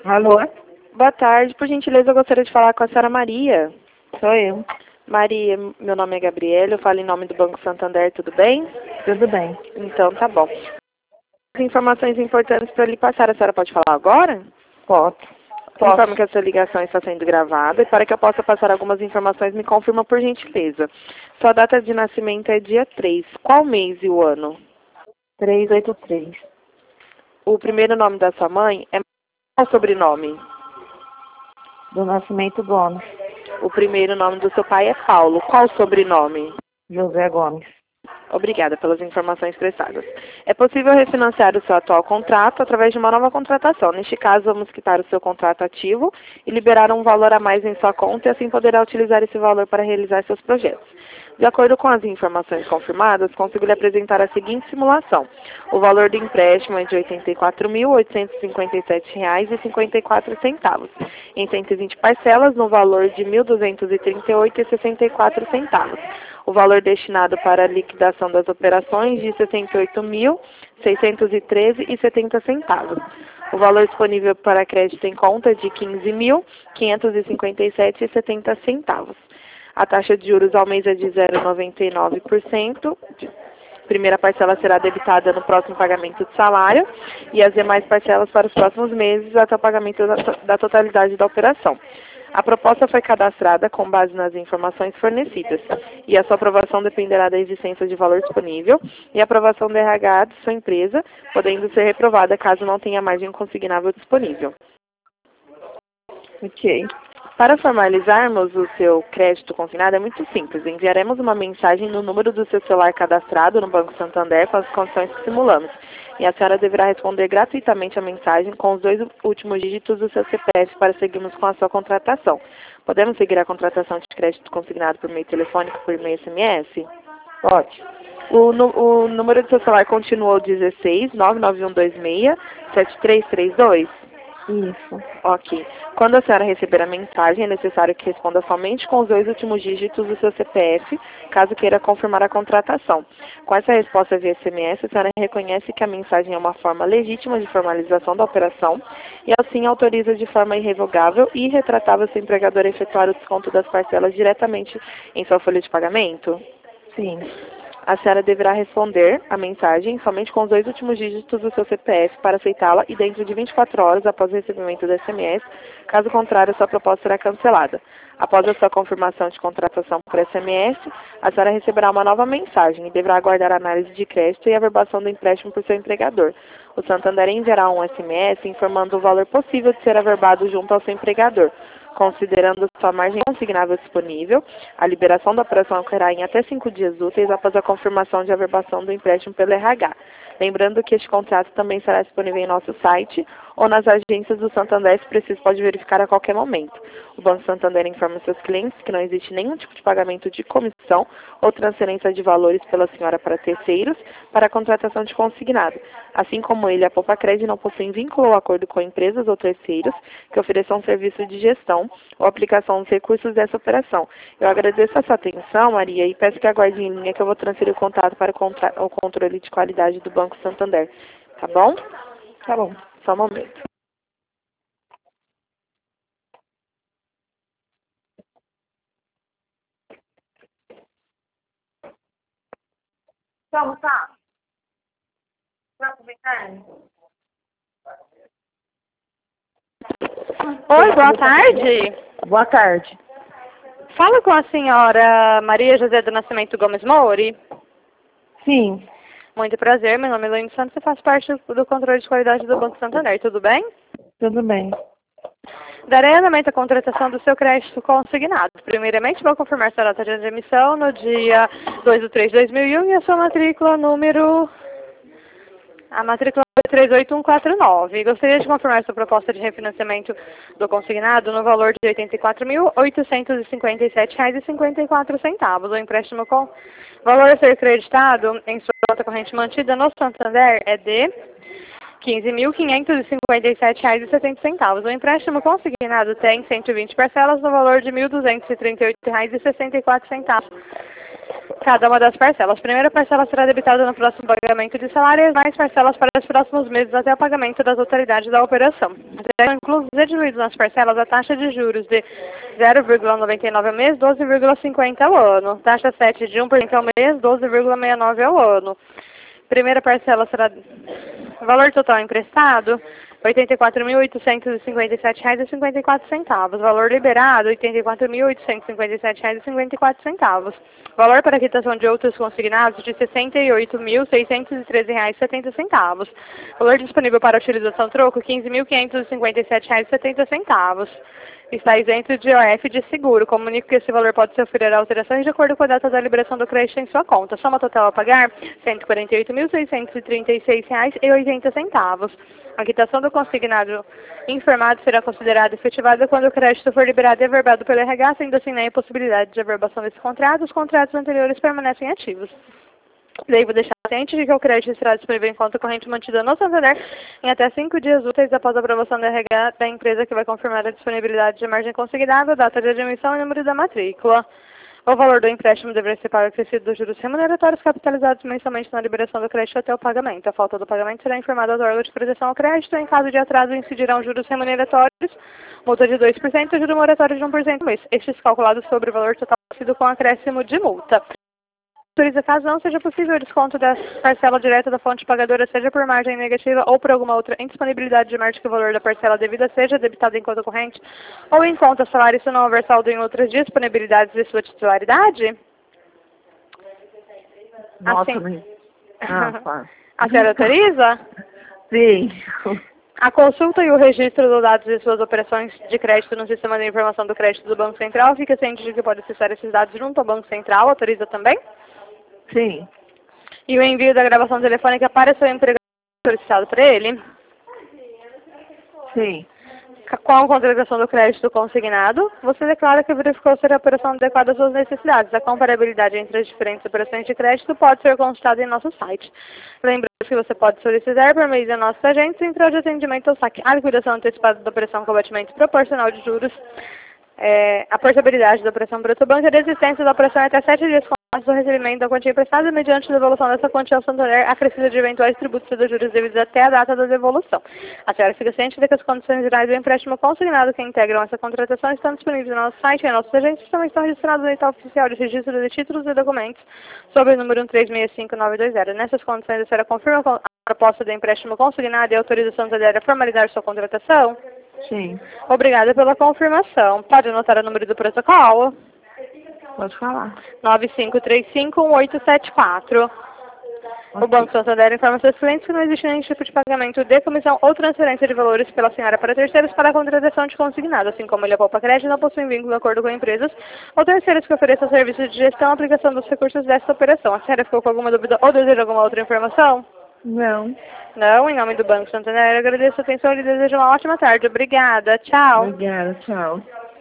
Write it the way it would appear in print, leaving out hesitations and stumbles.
Alô? Boa tarde, por gentileza, eu gostaria de falar com a senhora Maria. Sou eu. Maria, meu nome é Gabriela, eu falo em nome do Banco Santander, tudo bem? Tudo bem. Então, tá bom. Informações importantes para lhe passar, a senhora pode falar agora? Posso. Informo que a sua ligação está sendo gravada e para que eu possa passar algumas informações, me confirma por gentileza. Sua data de nascimento é dia 3. Qual mês e o ano? 383. O primeiro nome da sua mãe é qual sobrenome? Do Nascimento Gomes. O primeiro nome do seu pai é Paulo. Qual sobrenome? José Gomes. Obrigada pelas informações prestadas. É possível refinanciar o seu atual contrato através de uma nova contratação. Neste caso, vamos quitar o seu contrato ativo e liberar um valor a mais em sua conta e assim poderá utilizar esse valor para realizar seus projetos. De acordo com as informações confirmadas, consigo lhe apresentar a seguinte simulação. O valor do empréstimo é de R$ 84.857,54, em 120 parcelas, no valor de R$ 1.238,64. O valor destinado para a liquidação das operações de R$ 68.613,70. O valor disponível para crédito em conta é de R$ 15.557,70. A taxa de juros ao mês é de 0,99%. Primeira parcela será debitada no próximo pagamento de salário e as demais parcelas para os próximos meses até o pagamento da totalidade da operação. A proposta foi cadastrada com base nas informações fornecidas e a sua aprovação dependerá da existência de valor disponível e a aprovação do RH de sua empresa, podendo ser reprovada caso não tenha margem consignável disponível. Ok. Para formalizarmos o seu crédito consignado é muito simples. Enviaremos uma mensagem no número do seu celular cadastrado no Banco Santander com as condições que simulamos. E a senhora deverá responder gratuitamente a mensagem com os 2 últimos dígitos do seu CPF para seguirmos com a sua contratação. Podemos seguir a contratação de crédito consignado por meio telefônico, por meio SMS? Pode. O número do seu celular continuou 16 99126 7332? Isso. Ok. Quando a senhora receber a mensagem, é necessário que responda somente com os 2 últimos dígitos do seu CPF, caso queira confirmar a contratação. Com essa resposta via SMS, a senhora reconhece que a mensagem é uma forma legítima de formalização da operação e, assim, autoriza de forma irrevogável e irretratável seu empregador a efetuar o desconto das parcelas diretamente em sua folha de pagamento? Sim. A senhora deverá responder a mensagem somente com os 2 últimos dígitos do seu CPF para aceitá-la e dentro de 24 horas após o recebimento do SMS. Caso contrário, sua proposta será cancelada. Após a sua confirmação de contratação por SMS, a senhora receberá uma nova mensagem e deverá aguardar a análise de crédito e a averbação do empréstimo por seu empregador. O Santander enviará um SMS informando o valor possível de ser averbado junto ao seu empregador. Considerando sua margem consignável disponível, a liberação da operação ocorrerá em até 5 dias úteis após a confirmação de averbação do empréstimo pelo RH. Lembrando que este contrato também será disponível em nosso site ou nas agências do Santander, se preciso, pode verificar a qualquer momento. O Banco Santander informa seus clientes que não existe nenhum tipo de pagamento de comissão ou transferência de valores pela senhora para terceiros para a contratação de consignado. Assim como ele, a Poupa-Cred não possui vínculo ou acordo com empresas ou terceiros que ofereçam um serviço de gestão ou aplicação dos recursos dessa operação. Eu agradeço a sua atenção, Maria, e peço que aguarde em linha que eu vou transferir o contato para o controle de qualidade do Banco Santander. Tá bom? Tá bom. Só um momento. Vamos, tá? Vai aproveitar? Oi, boa tarde. Boa tarde. Fala com a senhora Maria José do Nascimento Gomes Mouri. Sim. Muito prazer, meu nome é Luiz Santos e faço parte do controle de qualidade do Banco Santander, tudo bem? Tudo bem. Darei andamento à contratação do seu crédito consignado. Primeiramente, vou confirmar sua data de emissão no dia 2/3/2001 e a sua matrícula número... A matrícula é 38149. Gostaria de confirmar sua proposta de refinanciamento do consignado no valor de R$ 84.857,54. O empréstimo com valor a ser creditado em sua conta corrente mantida no Santander é de R$ 15.557,70. O empréstimo consignado tem 120 parcelas no valor de R$ 1.238,64. cada uma das parcelas. A primeira parcela será debitada no próximo pagamento de salário e as mais parcelas para os próximos meses até o pagamento da totalidade da operação. Serão inclusos e diluídos nas parcelas a taxa de juros de 0,99 ao mês, 12,50 ao ano. Taxa 7 de 1% ao mês, 12,69 ao ano. Primeira parcela será valor total emprestado, R$ 84.857,54. Valor liberado, R$ 84.857,54. Valor para quitação de outros consignados, de R$ 68.613,70. Valor disponível para utilização troco, R$ 15.557,70. Está isento de OF de seguro. Comunico que esse valor pode sofrer alterações de acordo com a data da liberação do crédito em sua conta. Soma total a pagar, R$ 148.636,80. A quitação do consignado informado será considerada efetivada quando o crédito for liberado e averbado pelo RH, sendo assim na impossibilidade de averbação desse contrato, os contratos anteriores permanecem ativos. Devo deixar ciente de que o crédito será disponível em conta corrente mantida no Santander em até 5 dias úteis após a aprovação da RH da empresa, que vai confirmar a disponibilidade de margem consignada, data de admissão e número da matrícula. O valor do empréstimo deverá ser pago acrescido dos juros remuneratórios capitalizados mensalmente na liberação do crédito até o pagamento. A falta do pagamento será informada ao órgão de proteção ao crédito. Em caso de atraso, incidirão juros remuneratórios, multa de 2% e juro moratório de 1% por mês. Estes calculados sobre o valor total sido com acréscimo de multa. Autoriza, caso não seja possível o desconto da parcela direta da fonte pagadora, seja por margem negativa ou por alguma outra indisponibilidade de margem que o valor da parcela devida seja debitado em conta corrente ou em conta salário, se não houver saldo em outras disponibilidades de sua titularidade? Nossa, Assim. mãe. Tá. A senhora autoriza? Sim. A consulta e o registro dos dados de suas operações de crédito no sistema de informação do crédito do Banco Central. Fica ciente de que pode acessar esses dados junto ao Banco Central. Autoriza também? Sim. E o envio da gravação telefônica para seu empregado solicitado para ele? Sim. Com a contratação do crédito consignado, você declara que verificou ser a operação adequada às suas necessidades. A comparabilidade entre as diferentes operações de crédito pode ser consultada em nosso site. Lembrando que você pode solicitar por meio de nossos agentes central de atendimento ao saque, a liquidação antecipada da operação com abatimento proporcional de juros, a portabilidade da operação bruto banco e a existência da operação até 7 dias com do recebimento da quantia emprestada mediante devolução dessa quantia ao Santander, acrescida de eventuais tributos e dos juros devidos até a data da devolução. A senhora fica ciente de que as condições gerais do empréstimo consignado que integram essa contratação estão disponíveis no nosso site e em nossos agentes, também estão registrados no edital oficial de registro de títulos e documentos sobre o número 1365920. Nessas condições, a senhora confirma a proposta do empréstimo consignado e a autorização da Santander a formalizar sua contratação? Sim. Obrigada pela confirmação. Pode anotar o número do protocolo? Pode falar. 95351874. O Banco Santander informa seus clientes que não existe nenhum tipo de pagamento de comissão ou transferência de valores pela senhora para terceiros para a contratação de consignado, assim como ele poupa crédito não possui vínculo de acordo com empresas ou terceiros que ofereçam serviços de gestão e aplicação dos recursos dessa operação. A senhora ficou com alguma dúvida ou deseja alguma outra informação? Não. Não, em nome do Banco Santander, agradeço a atenção e desejo uma ótima tarde. Obrigada. Tchau. Obrigada. Tchau.